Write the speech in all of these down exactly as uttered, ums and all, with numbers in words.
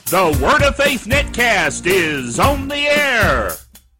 The Word of Faith Netcast is on the air.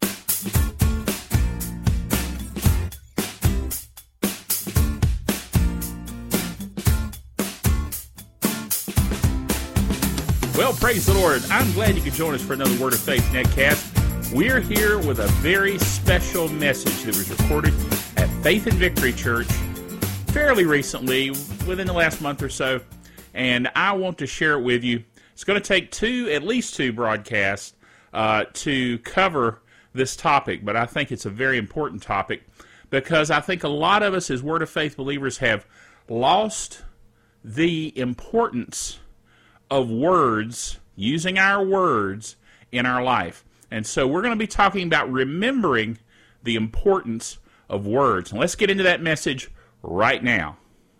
Well, praise the Lord. I'm glad you could join us for another Word of Faith Netcast. We're here with a very special message that was recorded at Faith and Victory Church fairly recently, within the last month or so, and I want to share it with you. It's going to take two, at least two broadcasts uh, to cover this topic, but I think it's a very important topic because I think a lot of us as Word of Faith believers have lost the importance of words, using our words in our life. And so we're going to be talking about remembering the importance of words. And let's get into that message right now.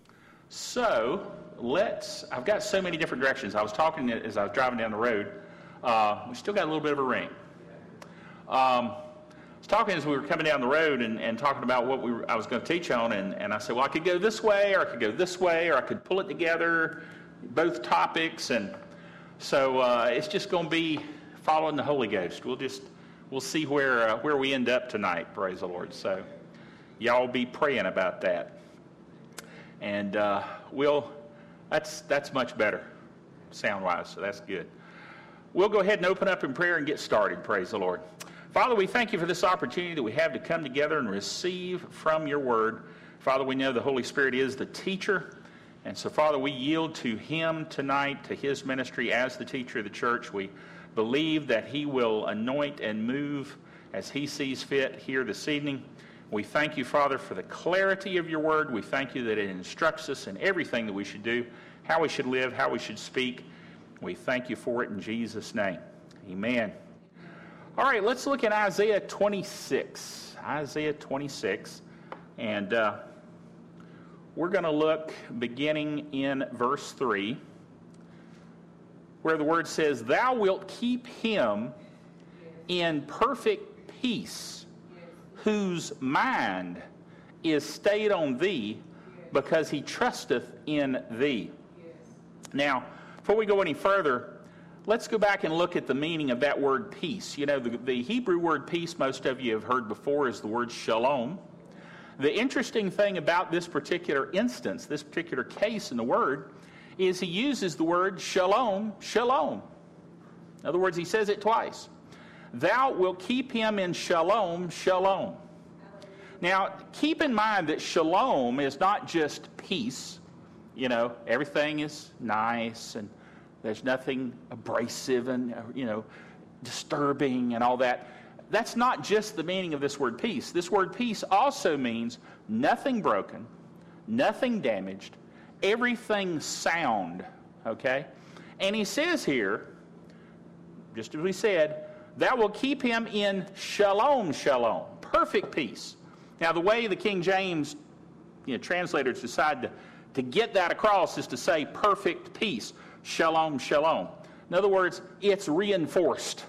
So, let's, I've got so many different directions. I was talking as I was driving down the road. Uh, we still got a little bit of a rain. Um, I was talking as we were coming down the road and, and talking about what we were, I was going to teach on, and, and I said, well, I could go this way, or I could go this way, or I could pull it together, both topics, and so uh, it's just going to be following the Holy Ghost. We'll just, we'll see where, uh, where we end up tonight, praise the Lord. So, y'all be praying about that. And uh, we'll... That's that's much better, sound-wise, so that's good. We'll go ahead and open up in prayer and get started, praise the Lord. Father, we thank you for this opportunity that we have to come together and receive from your word. Father, we know the Holy Spirit is the teacher, and so, Father, we yield to him tonight, to his ministry as the teacher of the church. We believe that he will anoint and move as he sees fit here this evening. We thank you, Father, for the clarity of your word. We thank you that it instructs us in everything that we should do, how we should live, how we should speak. We thank you for it in Jesus' name. Amen. All right, let's look at Isaiah twenty-six. Isaiah twenty-six. And uh, we're going to look beginning in verse three, where the word says, "Thou wilt keep him in perfect peace, whose mind is stayed on thee, because he trusteth in thee." Yes. Now, before we go any further, let's go back and look at the meaning of that word peace. You know, the, the Hebrew word peace, most of you have heard before, is the word shalom. The interesting thing about this particular instance, this particular case in the word, is he uses the word shalom, shalom. In other words, he says it twice. Thou wilt keep him in shalom, shalom. Now, keep in mind that shalom is not just peace. You know, everything is nice and there's nothing abrasive and, you know, disturbing and all that. That's not just the meaning of this word peace. This word peace also means nothing broken, nothing damaged, everything sound, okay? And he says here, just as we said, "Thou will keep him in shalom, shalom," perfect peace. Now, the way the King James, you know, translators decide to, to get that across is to say perfect peace, shalom, shalom. In other words, it's reinforced.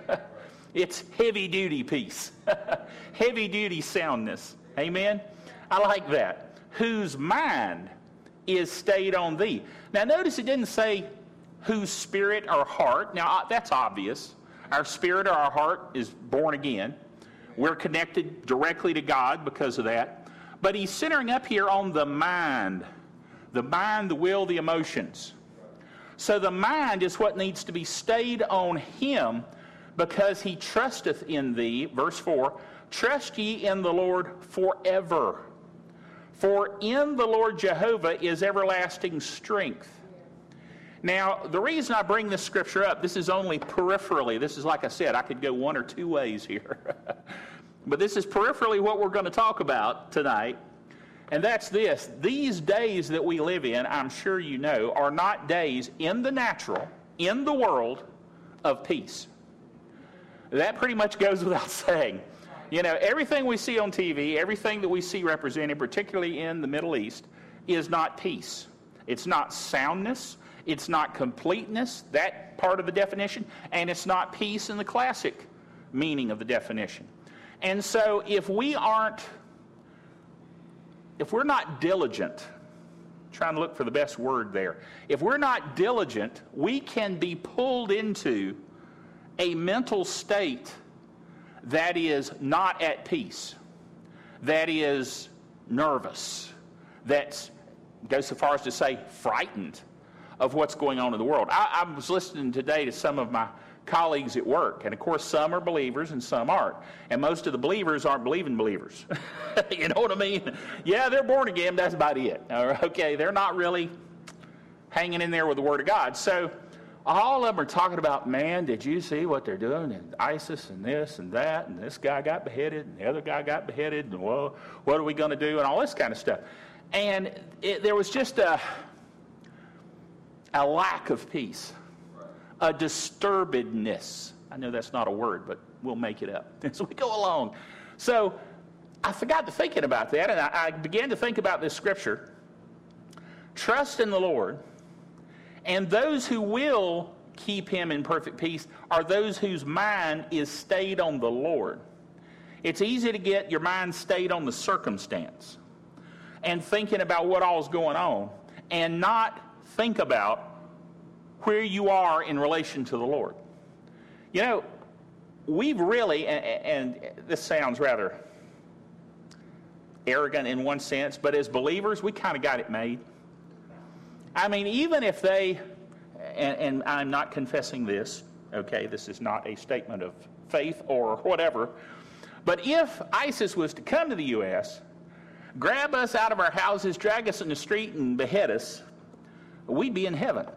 It's heavy-duty peace, heavy-duty soundness. Amen? I like that. "Whose mind is stayed on thee." Now, notice it didn't say whose spirit or heart. Now, that's obvious. Our spirit or our heart is born again. We're connected directly to God because of that. But he's centering up here on the mind. The mind, the will, the emotions. So the mind is what needs to be stayed on him because he trusteth in thee. Verse four, "Trust ye in the Lord forever. For in the Lord Jehovah is everlasting strength." Now, the reason I bring this scripture up, this is only peripherally. This is, like I said, I could go one or two ways here. But this is peripherally what we're going to talk about tonight. And that's this. These days that we live in, I'm sure you know, are not days in the natural, in the world, of peace. That pretty much goes without saying. You know, everything we see on T V, everything that we see represented, particularly in the Middle East, is not peace. It's not soundness. It's not completeness, that part of the definition. And it's not peace in the classic meaning of the definition. And so if we aren't, if we're not diligent trying to look for the best word there. If we're not diligent, we can be pulled into a mental state that is not at peace, that is nervous, that goes so far as to say frightened of what's going on in the world. I, I was listening today to some of my colleagues at work, and of course some are believers and some aren't, and most of the believers aren't believing believers. You know what I mean? Yeah, they're born again, that's about it. Okay, they're not really hanging in there with the Word of God. So all of them are talking about, man, did you see what they're doing, and ISIS and this and that, and this guy got beheaded and the other guy got beheaded, and well, what are we going to do, and all this kind of stuff. And it, there was just a a lack of peace, a disturbedness. I know that's not a word, but we'll make it up as we go along. So I forgot to thinking about that, and I, I began to think about this scripture. Trust in the Lord, and those who will keep him in perfect peace are those whose mind is stayed on the Lord. It's easy to get your mind stayed on the circumstance and thinking about what all is going on, and not think about where you are in relation to the Lord. You know, we've really, and, and this sounds rather arrogant in one sense, but as believers, we kind of got it made. I mean, even if they, and, and I'm not confessing this, okay, this is not a statement of faith or whatever, but if ISIS was to come to the U S, grab us out of our houses, drag us in the street, and behead us, we'd be in heaven.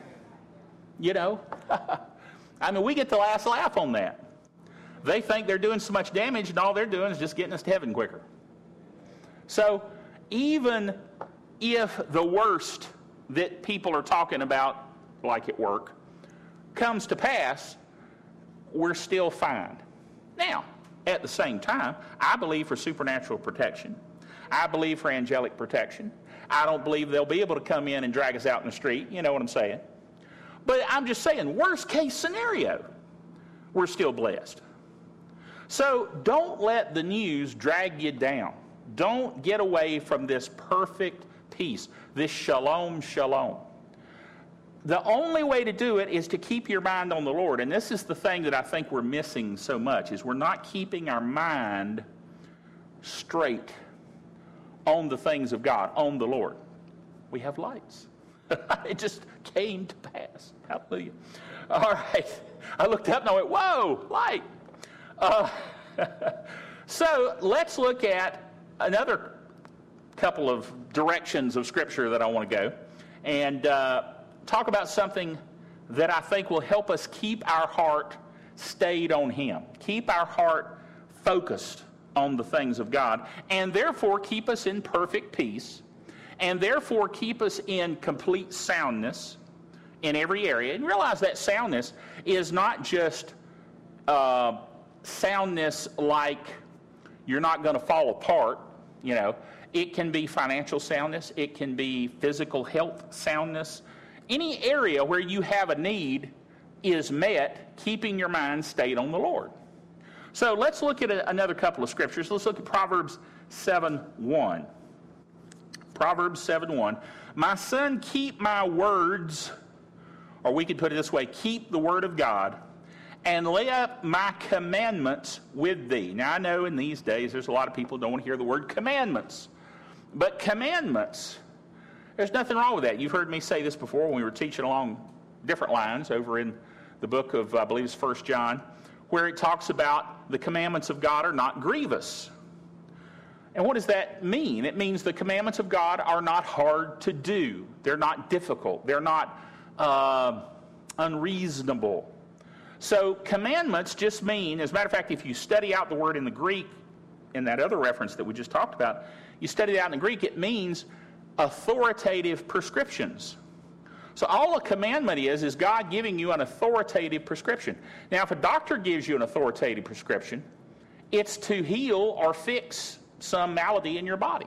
You know? I mean, we get the last laugh on that. They think they're doing so much damage, and all they're doing is just getting us to heaven quicker. So even if the worst that people are talking about, like at work, comes to pass, we're still fine. Now, at the same time, I believe for supernatural protection. I believe for angelic protection. I don't believe they'll be able to come in and drag us out in the street. You know what I'm saying? But I'm just saying, worst case scenario, we're still blessed. So don't let the news drag you down. Don't get away from this perfect peace, this shalom, shalom. The only way to do it is to keep your mind on the Lord. And this is the thing that I think we're missing so much, is we're not keeping our mind straight on the things of God, on the Lord. We have lights. It just came to pass. Hallelujah. All right. I looked up and I went, whoa, light. Uh, so let's look at another couple of directions of Scripture that I want to go, and uh, talk about something that I think will help us keep our heart stayed on Him, keep our heart focused on the things of God, and therefore keep us in perfect peace, and therefore keep us in complete soundness in every area. And realize that soundness is not just uh, soundness like you're not going to fall apart, you know. It can be financial soundness. It can be physical health soundness. Any area where you have a need is met, keeping your mind stayed on the Lord. So let's look at a, another couple of scriptures. Let's look at Proverbs seven one. Proverbs seven one. My son, keep my words, or we could put it this way, keep the word of God, and lay up my commandments with thee. Now, I know in these days there's a lot of people who don't want to hear the word commandments. But commandments, there's nothing wrong with that. You've heard me say this before when we were teaching along different lines over in the book of, I believe it's First John, where it talks about the commandments of God are not grievous. And what does that mean? It means the commandments of God are not hard to do. They're not difficult. They're not uh, unreasonable. So commandments just mean, as a matter of fact, if you study out the word in the Greek, in that other reference that we just talked about, you study it out in the Greek, it means authoritative prescriptions. So all a commandment is, is God giving you an authoritative prescription. Now, if a doctor gives you an authoritative prescription, it's to heal or fix some malady in your body.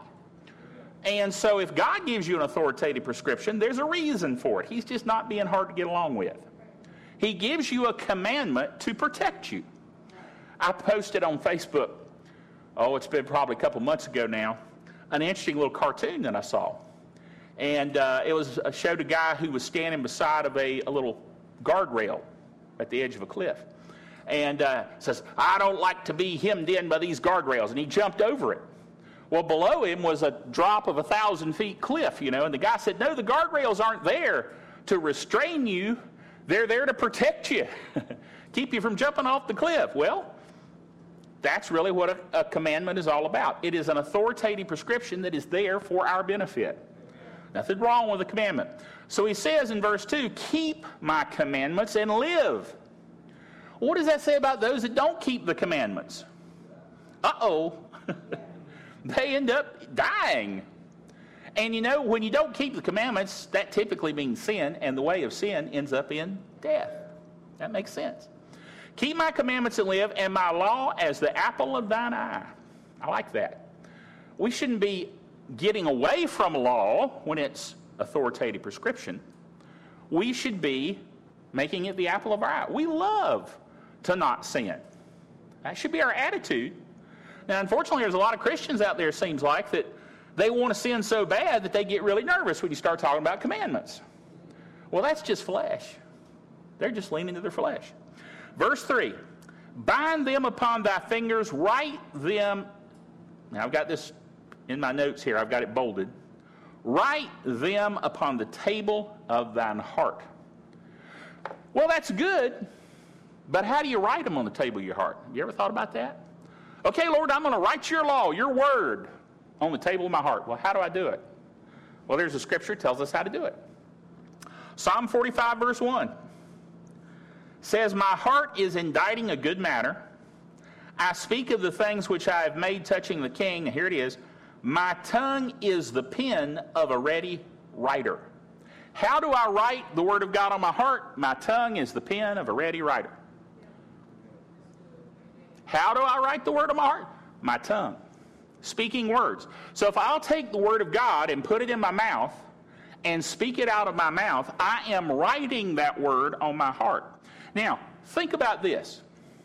And so if God gives you an authoritative prescription, there's a reason for it. He's just not being hard to get along with. He gives you a commandment to protect you. I posted on Facebook, oh, it's been probably a couple months ago now, an interesting little cartoon that I saw. And uh, it was uh, showed a guy who was standing beside of a, a little guardrail at the edge of a cliff. And uh, says, I don't like to be hemmed in by these guardrails. And he jumped over it. Well, below him was a drop of a thousand feet cliff, you know. And the guy said, no, the guardrails aren't there to restrain you. They're there to protect you, keep you from jumping off the cliff. Well, that's really what a, a commandment is all about. It is an authoritative prescription that is there for our benefit. Nothing wrong with a commandment. So he says in verse two, keep my commandments and live. What does that say about those that don't keep the commandments? Uh-oh. They end up dying. And you know, when you don't keep the commandments, that typically means sin, and the way of sin ends up in death. That makes sense. Keep my commandments and live, and my law as the apple of thine eye. I like that. We shouldn't be getting away from law when it's authoritative prescription. We should be making it the apple of our eye. We love to not sin. That should be our attitude. Now, unfortunately, there's a lot of Christians out there, it seems like, that they want to sin so bad that they get really nervous when you start talking about commandments. Well, that's just flesh. They're just leaning to their flesh. Verse three, bind them upon thy fingers, write them. Now, I've got this in my notes here. I've got it bolded. Write them upon the table of thine heart. Well, that's good, but how do you write them on the table of your heart? Have you ever thought about that? Okay, Lord, I'm going to write your law, your word, on the table of my heart. Well, how do I do it? Well, there's a scripture that tells us how to do it. Psalm forty-five, verse one says, my heart is inditing a good matter. I speak of the things which I have made touching the king. And here it is. My tongue is the pen of a ready writer. How do I write the word of God on my heart? My tongue is the pen of a ready writer. How do I write the word on my heart? My tongue. Speaking words. So if I'll take the word of God and put it in my mouth and speak it out of my mouth, I am writing that word on my heart. Now, think about this.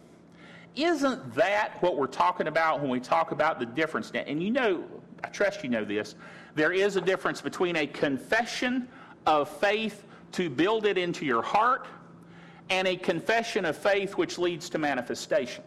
Isn't that what we're talking about when we talk about the difference? And you know, I trust you know this, there is a difference between a confession of faith to build it into your heart and a confession of faith which leads to manifestation.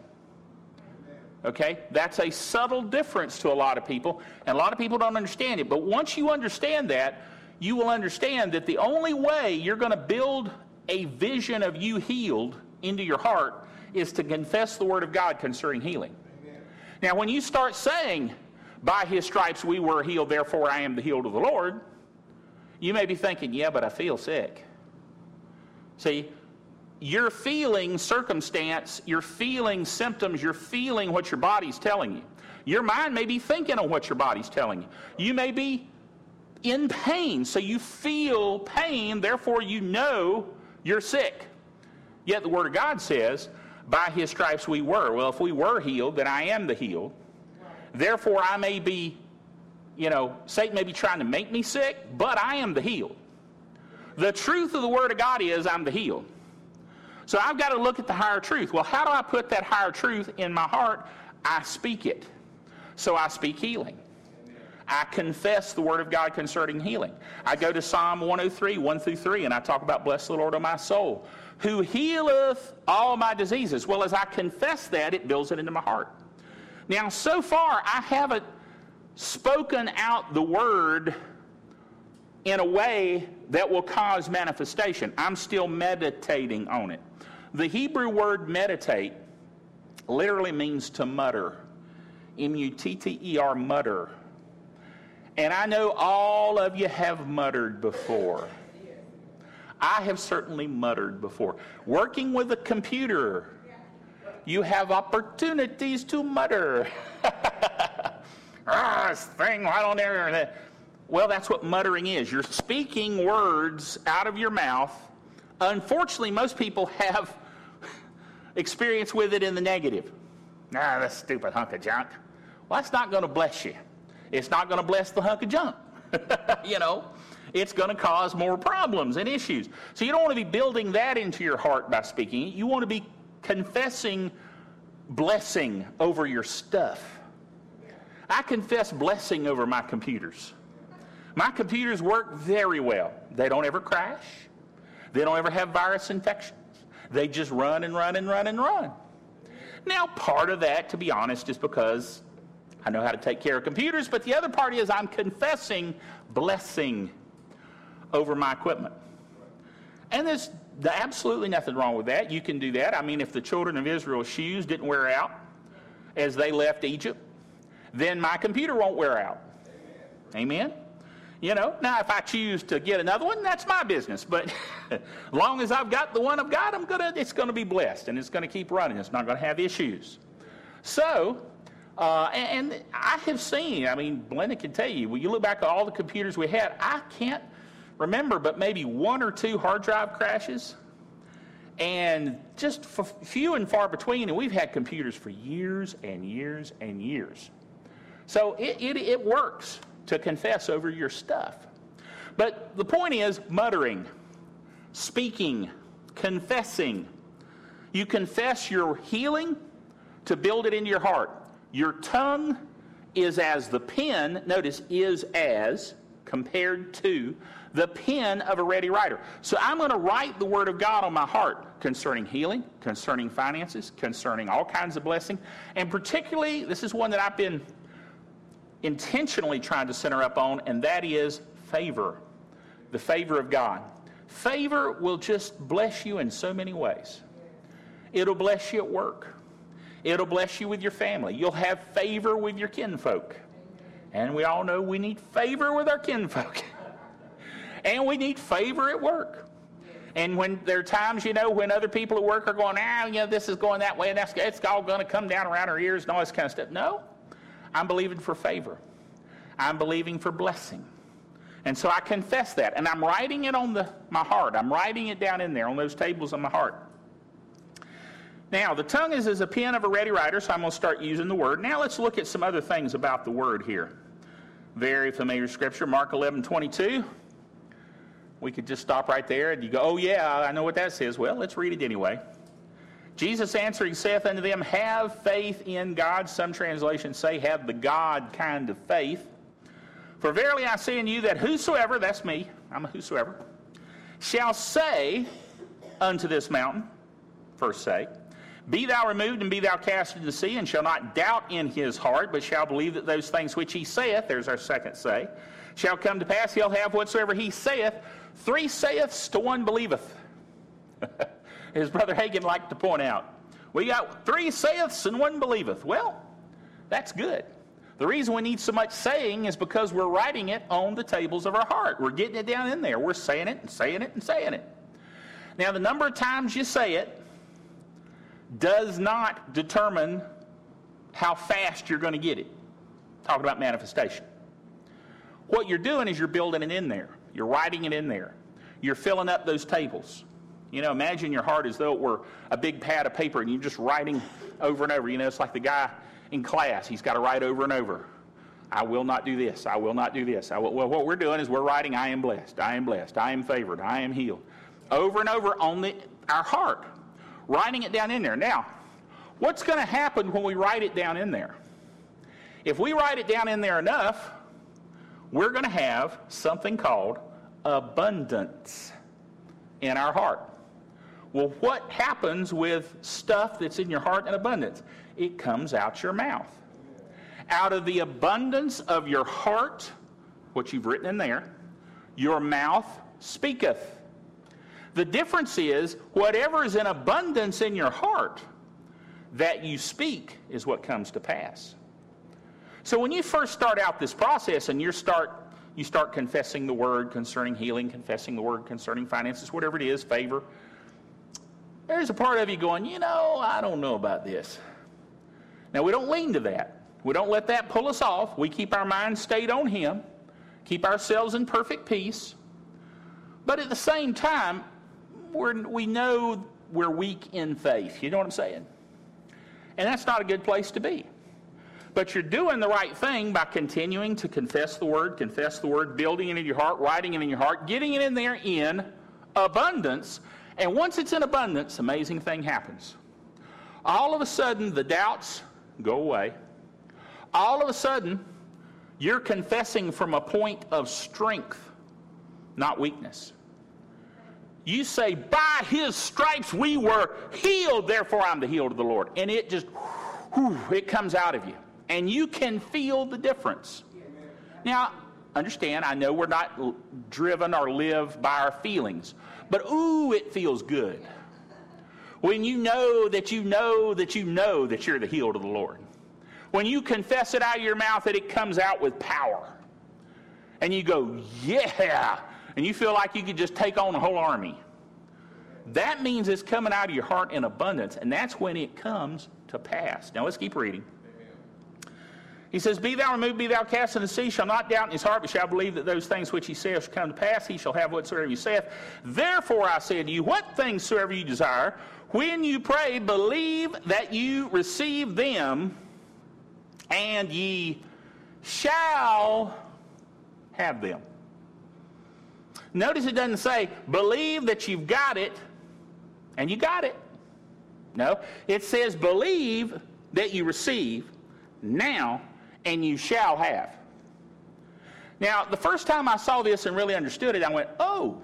Okay? That's a subtle difference to a lot of people, and a lot of people don't understand it. But once you understand that, you will understand that the only way you're going to build a vision of you healed into your heart is to confess the word of God concerning healing. Amen. Now, when you start saying, by his stripes we were healed, therefore I am the healed of the Lord, you may be thinking, yeah, but I feel sick. See, you're feeling circumstance, you're feeling symptoms, you're feeling what your body's telling you. Your mind may be thinking on what your body's telling you. You may be in pain, so you feel pain, therefore you know you're sick. Yet the Word of God says, by his stripes we were. Well, if we were healed, then I am the healed. Therefore, I may be, you know, Satan may be trying to make me sick, but I am the healed. The truth of the Word of God is I'm the healed. So I've got to look at the higher truth. Well, how do I put that higher truth in my heart? I speak it. So I speak healing. I confess the word of God concerning healing. I go to Psalm one oh three, one through three, and I talk about, bless the Lord, O my soul, who healeth all my diseases. Well, as I confess that, it builds it into my heart. Now, so far, I haven't spoken out the word in a way that will cause manifestation. I'm still meditating on it. The Hebrew word meditate literally means to mutter. M U T T E R, mutter. And I know all of you have muttered before. I have certainly muttered before. Working with a computer, you have opportunities to mutter. Ah, this thing right on there. Well, that's what muttering is. You're speaking words out of your mouth. Unfortunately, most people have experience with it in the negative. Ah, this stupid hunk of junk. Well, that's not going to bless you. It's not going to bless the hunk of junk. You know, it's going to cause more problems and issues. So you don't want to be building that into your heart by speaking. You want to be confessing blessing over your stuff. I confess blessing over my computers. My computers work very well. They don't ever crash. They don't ever have virus infections. They just run and run and run and run. Now, part of that, to be honest, is because I know how to take care of computers, but the other part is I'm confessing blessing over my equipment. And there's absolutely nothing wrong with that. You can do that. I mean, if the children of Israel's shoes didn't wear out as they left Egypt, then my computer won't wear out. Amen? You know, now if I choose to get another one, that's my business. But as long as I've got the one I've got, I'm gonna, it's going to be blessed, and it's going to keep running. It's not going to have issues. So, uh, and, and I have seen, I mean, Glenda can tell you, when you look back at all the computers we had, I can't remember but maybe one or two hard drive crashes, and just f- few and far between, and we've had computers for years and years and years. So it, it, it works to confess over your stuff. But the point is muttering, speaking, confessing. You confess your healing to build it into your heart. Your tongue is as the pen, notice, is as compared to the pen of a ready writer. So I'm going to write the Word of God on my heart concerning healing, concerning finances, concerning all kinds of blessing. And particularly, this is one that I've been intentionally trying to center up on, and that is favor. The favor of God. Favor will just bless you in so many ways. It'll bless you at work. It'll bless you with your family. You'll have favor with your kinfolk. And we all know we need favor with our kinfolk. And we need favor at work. And when there are times, you know, when other people at work are going, ah, you know, this is going that way, and that's it's all going to come down around our ears and all this kind of stuff. No, I'm believing for favor. I'm believing for blessing. And so I confess that. And I'm writing it on the, my heart. I'm writing it down in there on those tables on my heart. Now, the tongue is as a pen of a ready writer, so I'm going to start using the word. Now let's look at some other things about the word here. Very familiar scripture, Mark eleven twenty-two. We could just stop right there and you go, oh yeah, I know what that says. Well, let's read it anyway. Jesus answering saith unto them, have faith in God. Some translations say have the God kind of faith. For verily I say unto you that whosoever, that's me, I'm a whosoever, shall say unto this mountain, first say, be thou removed and be thou cast into the sea, and shall not doubt in his heart, but shall believe that those things which he saith, there's our second say, shall come to pass, he'll have whatsoever he saith. Three saiths to one believeth. As Brother Hagin liked to point out. We got three saiths and one believeth. Well, that's good. The reason we need so much saying is because we're writing it on the tables of our heart. We're getting it down in there. We're saying it and saying it and saying it. Now, the number of times you say it does not determine how fast you're going to get it. Talking about manifestation. What you're doing is you're building it in there. You're writing it in there. You're filling up those tables. You know, imagine your heart as though it were a big pad of paper and you're just writing over and over. You know, it's like the guy in class. He's got to write over and over. I will not do this. I will not do this. I will. Well, what we're doing is we're writing, I am blessed. I am blessed. I am favored. I am healed. Over and over on the, our heart. Writing it down in there. Now, what's going to happen when we write it down in there? If we write it down in there enough, we're going to have something called abundance in our heart. Well, what happens with stuff that's in your heart in abundance? It comes out your mouth. Out of the abundance of your heart, what you've written in there, your mouth speaketh. The difference is, whatever is in abundance in your heart that you speak is what comes to pass. So when you first start out this process and you start, you start confessing the word concerning healing, confessing the word concerning finances, whatever it is, favor, there's a part of you going, you know, I don't know about this. Now, we don't lean to that. We don't let that pull us off. We keep our minds stayed on Him, keep ourselves in perfect peace. But at the same time, we're, we know we're weak in faith. You know what I'm saying? And that's not a good place to be. But you're doing the right thing by continuing to confess the word, confess the word, building it in your heart, writing it in your heart, getting it in there in abundance. And once it's in abundance, amazing thing happens. All of a sudden, the doubts go away. All of a sudden, You're confessing from a point of strength, not weakness. You say, by his stripes we were healed, therefore I'm the healed of the Lord. And it just, whew, it comes out of you. And you can feel the difference. Now, understand, I know we're not driven or live by our feelings. But, ooh, it feels good. When you know that you know that you know that you're the healed of the Lord. When you confess it out of your mouth, that it comes out with power. And you go, yeah. And you feel like you could just take on a whole army. That means it's coming out of your heart in abundance. And that's when it comes to pass. Now, let's keep reading. He says, be thou removed, be thou cast into the sea, shall not doubt in his heart, but shall believe that those things which he saith shall come to pass. He shall have whatsoever he saith. Therefore I say to you, what things soever you desire, when you pray, believe that you receive them, and ye shall have them. Notice it doesn't say, believe that you've got it, and you got it. No, it says, believe that you receive now, and you shall have. Now, the first time I saw this and really understood it, I went, oh,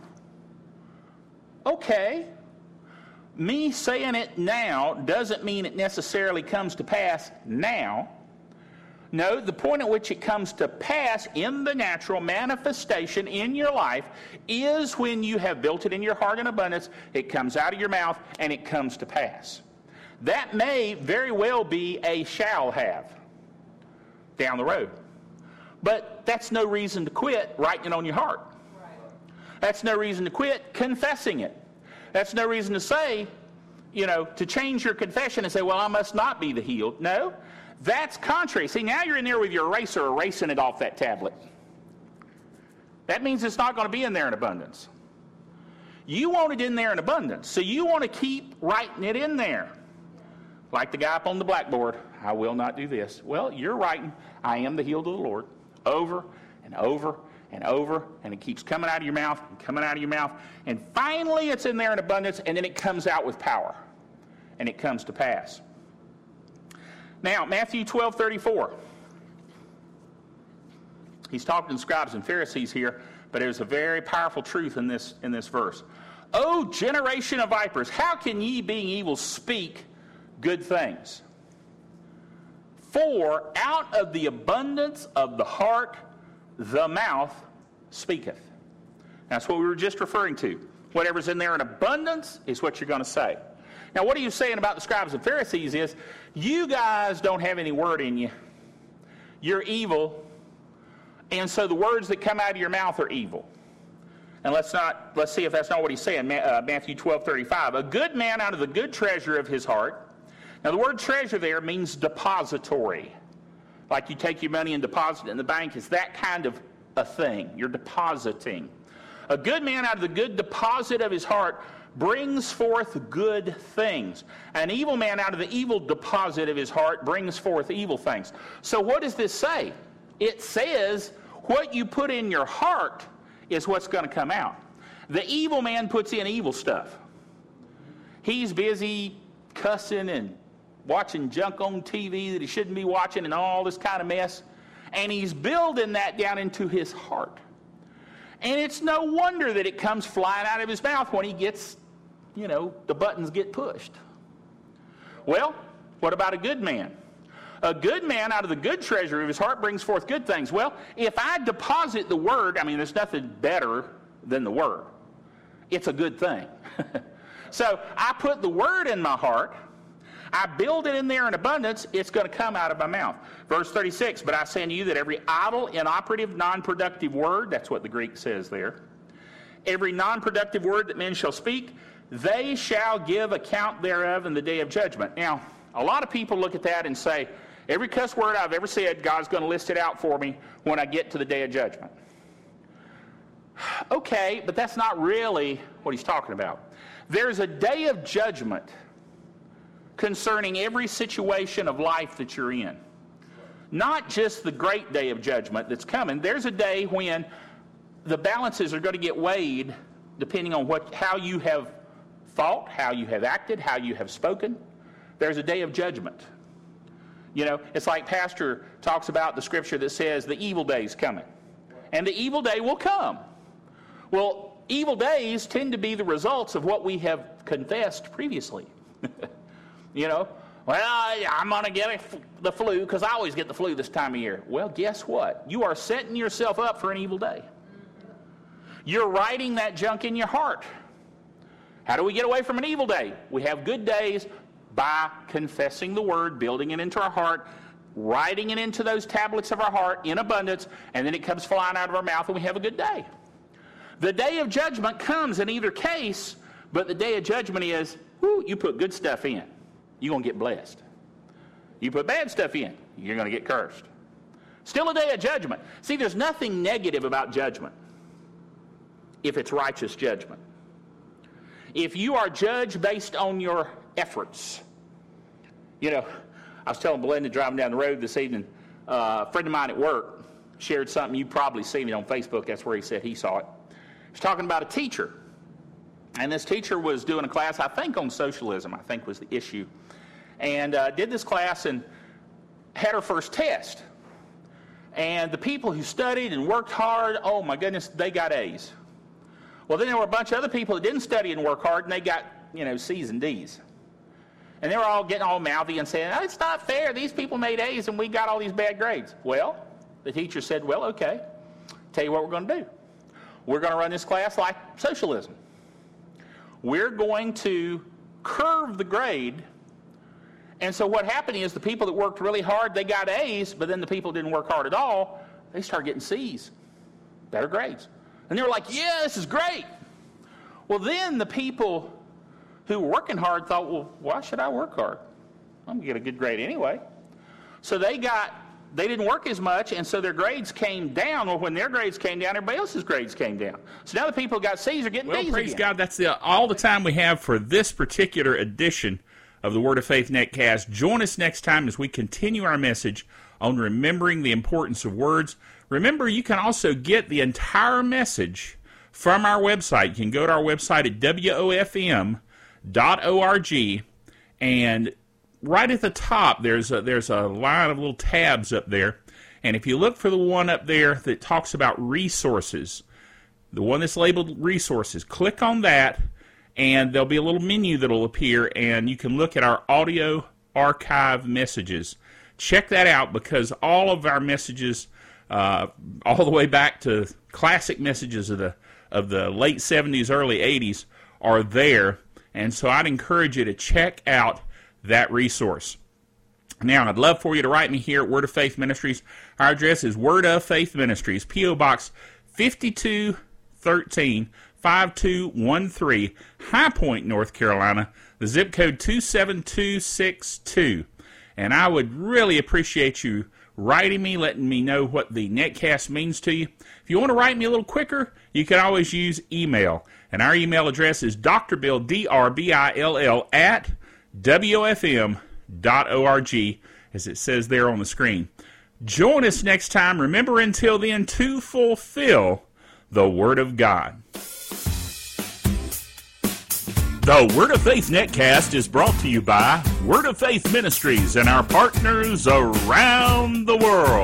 okay. Me saying it now doesn't mean it necessarily comes to pass now. No, the point at which it comes to pass in the natural manifestation in your life is when you have built it in your heart in abundance, it comes out of your mouth, and it comes to pass. That may very well be a shall have down the road. But that's no reason to quit writing it on your heart. That's no reason to quit confessing it. That's no reason to say, you know, to change your confession and say, well, I must not be the healed. No, that's contrary. See, now you're in there with your eraser erasing it off that tablet. That means it's not going to be in there in abundance. You want it in there in abundance, so you want to keep writing it in there. Like the guy up on the blackboard, I will not do this. Well, you're writing, I am the healed of the Lord, over and over and over, and it keeps coming out of your mouth and coming out of your mouth, and finally it's in there in abundance, and then it comes out with power, and it comes to pass. Now, Matthew twelve thirty-four. He's talking to scribes and Pharisees here, but there's a very powerful truth in this, in this verse. O generation of vipers, how can ye, being evil, speak good things? For out of the abundance of the heart, the mouth speaketh. That's what we were just referring to. Whatever's in there in abundance is what you're going to say. Now, what are you saying about the scribes and Pharisees is, you guys don't have any word in you. You're evil, and so the words that come out of your mouth are evil. And let's not let's see if that's not what he's saying. Uh, Matthew twelve thirty-five. A good man out of the good treasure of his heart. Now, the word treasure there means depository. Like you take your money and deposit it in the bank. It's that kind of a thing. You're depositing. A good man out of the good deposit of his heart brings forth good things. An evil man out of the evil deposit of his heart brings forth evil things. So what does this say? It says what you put in your heart is what's going to come out. The evil man puts in evil stuff. He's busy cussing and watching junk on T V that he shouldn't be watching and all this kind of mess. And he's building that down into his heart. And it's no wonder that it comes flying out of his mouth when he gets, you know, the buttons get pushed. Well, what about a good man? A good man out of the good treasure of his heart brings forth good things. Well, if I deposit the word, I mean, there's nothing better than the word. It's a good thing. So I put the word in my heart. I build it in there in abundance, it's going to come out of my mouth. Verse thirty-six, but I say unto you that every idle, inoperative, non-productive word, that's what the Greek says there, every non-productive word that men shall speak, they shall give account thereof in the day of judgment. Now, a lot of people look at that and say, every cuss word I've ever said, God's going to list it out for me when I get to the day of judgment. Okay, but that's not really what he's talking about. There's a day of judgment concerning every situation of life that you're in. Not just the great day of judgment that's coming. There's a day when the balances are going to get weighed depending on what, how you have thought, how you have acted, how you have spoken. There's a day of judgment. You know, it's like Pastor talks about the scripture that says the evil day's coming. And the evil day will come. Well, evil days tend to be the results of what we have confessed previously. You know, well, I, I'm going to get a, the flu because I always get the flu this time of year. Well, guess what? You are setting yourself up for an evil day. You're writing that junk in your heart. How do we get away from an evil day? We have good days by confessing the word, building it into our heart, writing it into those tablets of our heart in abundance, and then it comes flying out of our mouth and we have a good day. The day of judgment comes in either case, but the day of judgment is, whoo, you put good stuff in, you're going to get blessed. You put bad stuff in, you're going to get cursed. Still a day of judgment. See, there's nothing negative about judgment if it's righteous judgment. If you are judged based on your efforts, you know, I was telling Belinda driving down the road this evening, uh, a friend of mine at work shared something. You've probably seen it on Facebook. That's where he said he saw it. He was talking about a teacher. And this teacher was doing a class, I think, on socialism, I think was the issue. And uh, did this class and had her first test. And the people who studied and worked hard, oh my goodness, they got A's. Well, then there were a bunch of other people that didn't study and work hard, and they got, you know, C's and D's. And they were all getting all mouthy and saying, oh, it's not fair. These people made A's and we got all these bad grades. Well, the teacher said, well, okay, tell you what we're going to do. We're going to run this class like socialism. We're going to curve the grade. And so what happened is the people that worked really hard, they got A's, but then the people that didn't work hard at all, they started getting C's, better grades. And they were like, yeah, this is great. Well, then the people who were working hard thought, well, why should I work hard? I'm going to get a good grade anyway. So they got, they didn't work as much, and so their grades came down. Well, when their grades came down, everybody else's grades came down. So now the people who got C's are getting well, B's praise again. God, that's the, all the time we have for this particular edition of the Word of Faith Netcast. Join us next time as we continue our message on remembering the importance of words. Remember, you can also get the entire message from our website. You can go to our website at W O F M dot org, and right at the top there's a, there's a line of little tabs up there, and if you look for the one up there that talks about resources, the one that's labeled resources, click on that, and there'll be a little menu that'll appear, and you can look at our audio archive messages. Check that out, because all of our messages, uh, all the way back to classic messages of the of the late seventies, early eighties, are there. And so I'd encourage you to check out that resource. Now, I'd love for you to write me here at Word of Faith Ministries. Our address is Word of Faith Ministries, P O Box fifty-two thirteen, five two one three, High Point, North Carolina, the zip code two seven two six two. And I would really appreciate you writing me, letting me know what the Netcast means to you. If you want to write me a little quicker, you can always use email. And our email address is drbill, D R B I L L, at W O F M dot org, as it says there on the screen. Join us next time. Remember, until then, to fulfill the Word of God. The Word of Faith Netcast is brought to you by Word of Faith Ministries and our partners around the world.